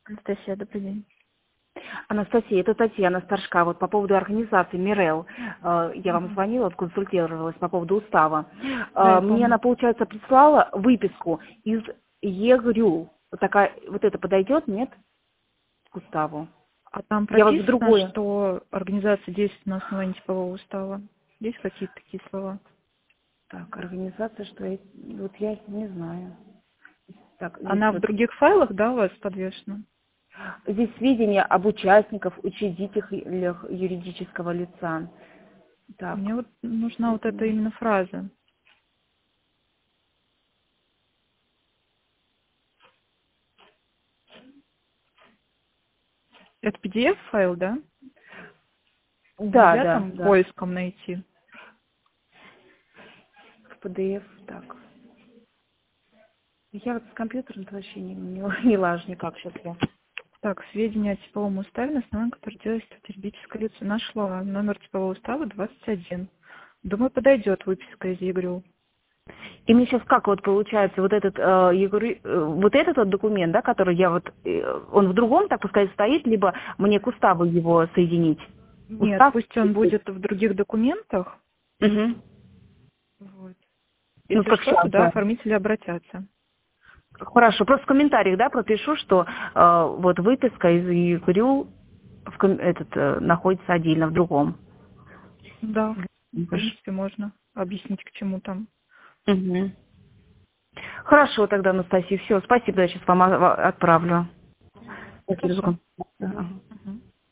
Анастасия, добрый день. Анастасия, это Татьяна Старшка. Вот по поводу организации МИРЭЛ. Я вам звонила, консультировалась по поводу устава. Да, я Мне помню. она, получается, прислала выписку из ЕГРЮ. Вот такая, вот это подойдет, нет, к уставу? А там Я вот в прописано, другую. что организация действует на основании типового устава? Есть какие-то такие слова? Так, организация, что я... Вот я не знаю. Так, здесь Она в вот... других файлах, да, у вас подвешена? Здесь сведения об участниках, учредителях юридического лица. Мне Так. вот нужна вот эта именно фраза. Это PDF-файл, да? Да, Нельзя да, там да. поиском найти? В PDF, так. Я вот с компьютером вообще не лажу никак сейчас я. Так, сведения о типовом уставе, на основании которых действует юридическое лицо. Нашла номер типового устава 21. Думаю, подойдет выписка из ЕГРЮ. И мне сейчас как вот получается вот этот вот этот вот документ, да, который я вот он в другом, так сказать, стоит, либо мне к уставу его соединить? Нет, Устав? пусть он будет в других документах. Угу. Вот. Ну Если как что, сейчас, туда да. оформители обратятся. Хорошо, просто в комментариях, да, пропишу, что вот выписка из ЕГРЮ находится отдельно в другом. Да, в принципе, можно объяснить, к чему там. Угу. Хорошо тогда, Анастасия, все, спасибо, я сейчас вам отправлю. Хорошо. Ага.